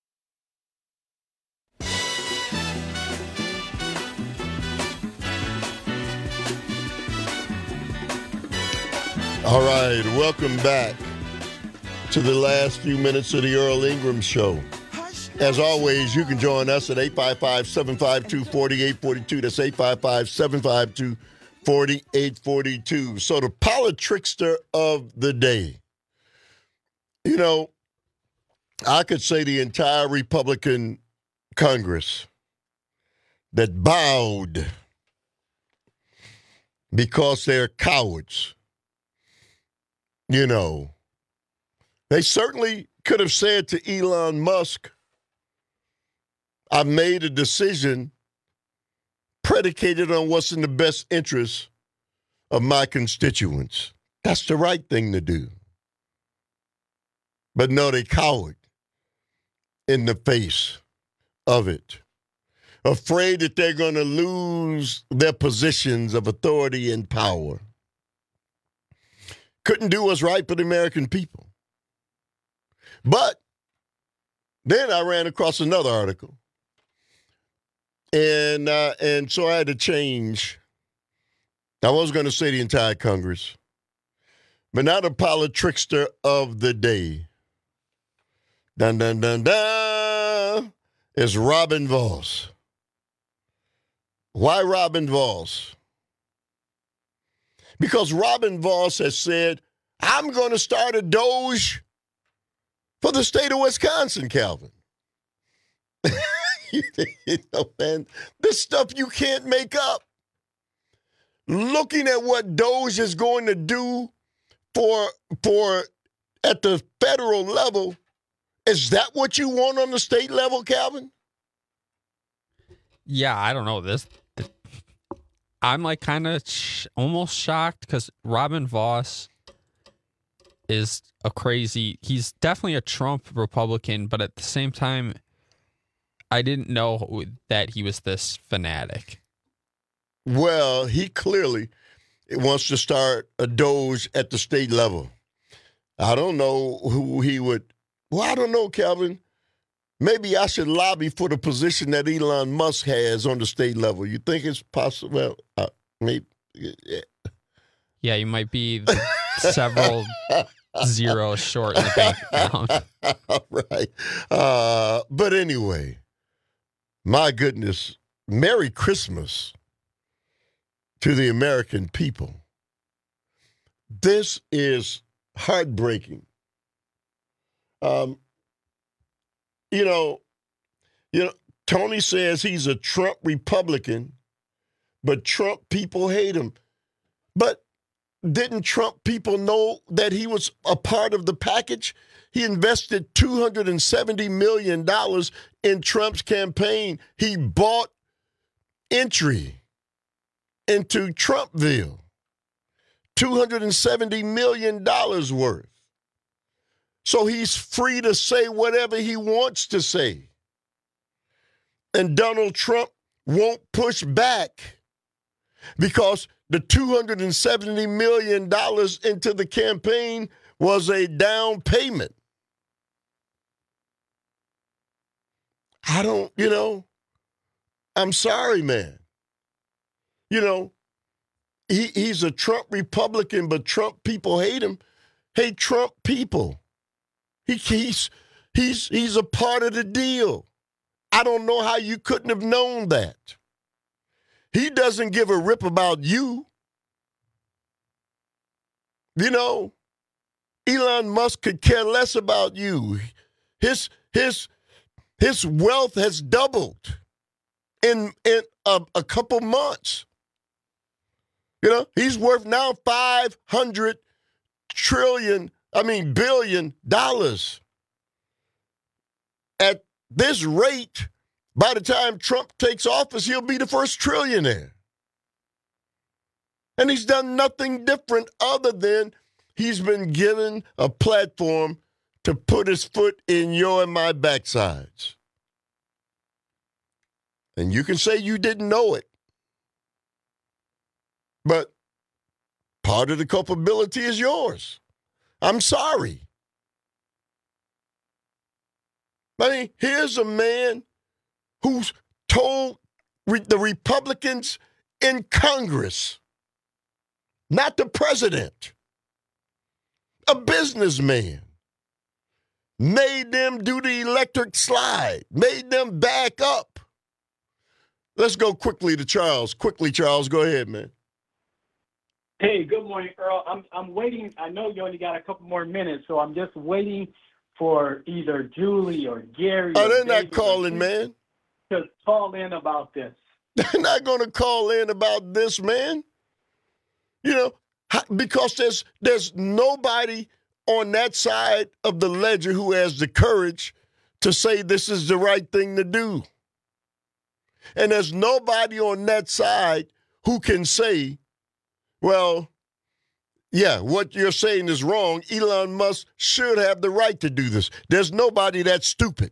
All right, welcome back to the last few minutes of the Earl Ingram Show. As always, you can join us at eight five five, seven five two, four eight four two. That's eight five five, seven five two, four eight four two. So the politrickster of the day. You know, I could say the entire Republican Congress that bowed because they're cowards. You know, they certainly could have said to Elon Musk, I've made a decision predicated on what's in the best interest of my constituents. That's the right thing to do. But no, they cowered in the face of it, afraid that they're going to lose their positions of authority and power. Couldn't do what's right for the American people. But then I ran across another article. And uh, and so I had to change. I was going to say the entire Congress, but not a politrickster of the day. Dun, dun, dun, dun, is Robin Vos. Why Robin Vos? Because Robin Vos has said, I'm going to start a Doge for the state of Wisconsin, Calvin. You know, man, this stuff you can't make up. Looking at what Doge is going to do for, for at the federal level, is that what you want on the state level, Calvin? Yeah, I don't know this. I'm like kind of sh- almost shocked because Robin Vos is a crazy, he's definitely a Trump Republican, but at the same time, I didn't know that he was this fanatic. Well, he clearly wants to start a Doge at the state level. I don't know who he would, well, I don't know, Calvin. Maybe I should lobby for the position that Elon Musk has on the state level. You think it's possible? Well, uh, maybe. Yeah. Yeah, you might be several zeros short in the bank account. All right. Uh, but anyway, my goodness, Merry Christmas to the American people. This is heartbreaking. Um, you know, you know, Tony says he's a Trump Republican, but Trump people hate him. But didn't Trump people know that he was a part of the package? He invested two hundred seventy million dollars in Trump's campaign. He bought entry into Trumpville, two hundred seventy million dollars worth. So he's free to say whatever he wants to say. And Donald Trump won't push back because the two hundred seventy million dollars into the campaign was a down payment. I don't, you know, I'm sorry, man. You know, he, he's a Trump Republican, but Trump people hate him. Hate Trump people. He, he's, he's, he's a part of the deal. I don't know how you couldn't have known that. He doesn't give a rip about you. You know, Elon Musk could care less about you. His, his, his wealth has doubled in, in a, a couple months. You know, he's worth now five hundred trillion, I mean, billion dollars. At this rate, by the time Trump takes office, he'll be the first trillionaire. And he's done nothing different other than he's been given a platform to put his foot in your and my backsides. And you can say you didn't know it. But part of the culpability is yours. I'm sorry. I mean, here's a man who's told re- the Republicans in Congress, not the president, a businessman, made them do the electric slide, made them back up. Let's go quickly to Charles. Quickly, Charles, go ahead, man. Hey, good morning, Earl. I'm I'm waiting. I know you only got a couple more minutes, so I'm just waiting for either Julie or Gary. Oh, or they're not David calling, man. To call in about this. They're not going to call in about this, man. You know, because there's there's nobody on that side of the ledger who has the courage to say this is the right thing to do. And there's nobody on that side who can say, well, yeah, what you're saying is wrong. Elon Musk should have the right to do this. There's nobody that stupid.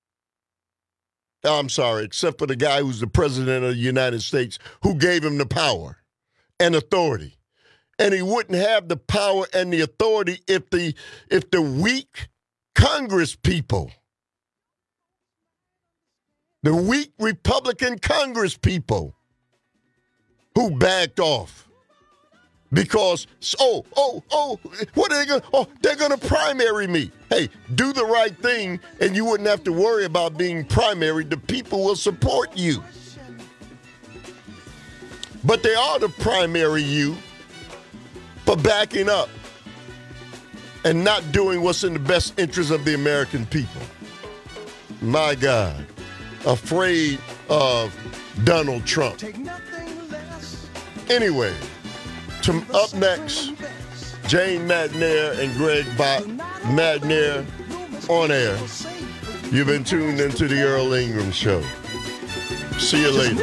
I'm sorry, except for the guy who's the president of the United States who gave him the power and authority. And he wouldn't have the power and the authority if the if the weak Congress people, the weak Republican Congress people who backed off. Because, oh, oh, oh, what are they going to, oh, they're going to primary me. Hey, do the right thing and you wouldn't have to worry about being primaried. The people will support you. But they ought to primary you for backing up and not doing what's in the best interest of the American people. My God, afraid of Donald Trump. Anyway. To, up next, Jane McNair and Greg Bott, McNair on air. You've been tuned into the Earl Ingram Show. See you later.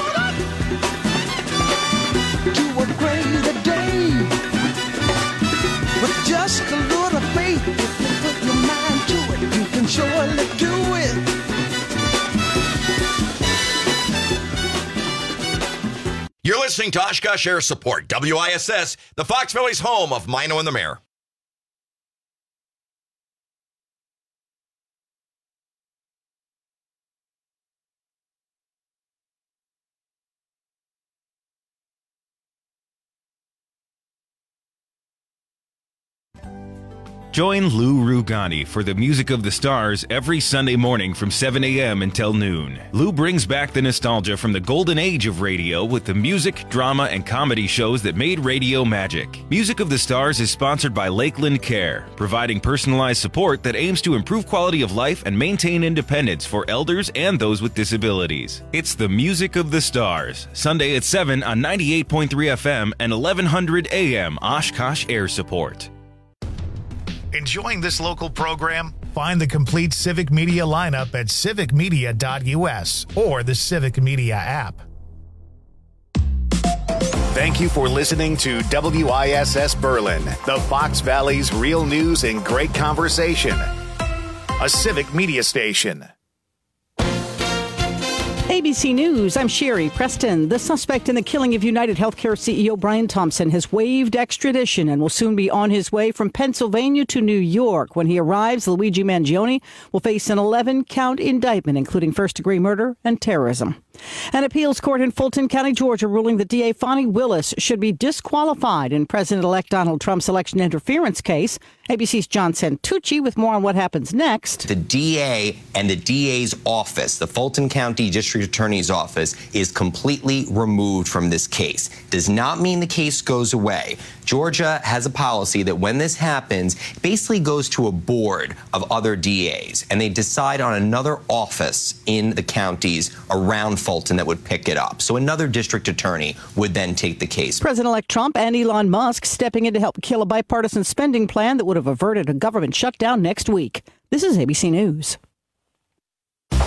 To a greater day with just a little faith. If you put your mind to it, you can surely do it. You're listening to Oshkosh Air Support, W I S S, the Fox Valley's home of Mino and the Mayor. Join Lou Rugani for the Music of the Stars every Sunday morning from seven a.m. until noon. Lou brings back the nostalgia from the golden age of radio with the music, drama, and comedy shows that made radio magic. Music of the Stars is sponsored by Lakeland Care, providing personalized support that aims to improve quality of life and maintain independence for elders and those with disabilities. It's the Music of the Stars, Sunday at seven on ninety-eight point three F M and eleven hundred A M Oshkosh Air Support. Enjoying this local program? Find the complete Civic Media lineup at civic media dot U S or the Civic Media app. Thank you for listening to W I S S Berlin, the Fox Valley's real news and great conversation. A Civic Media station. A B C News, I'm Sherry Preston. The suspect in the killing of United Healthcare C E O Brian Thompson has waived extradition and will soon be on his way from Pennsylvania to New York. When he arrives, Luigi Mangione will face an eleven-count indictment, including first-degree murder and terrorism. An appeals court in Fulton County, Georgia, ruling that D A Fonnie Willis should be disqualified in President-elect Donald Trump's election interference case. A B C's John Santucci with more on what happens next. The D A and the D A's office, the Fulton County District Attorney's Office, is completely removed from this case. Does not mean the case goes away. Georgia has a policy that when this happens, it basically goes to a board of other D As, and they decide on another office in the counties around Fulton that would pick it up. So another district attorney would then take the case. President-elect Trump and Elon Musk stepping in to help kill a bipartisan spending plan that would have averted a government shutdown next week. This is A B C News.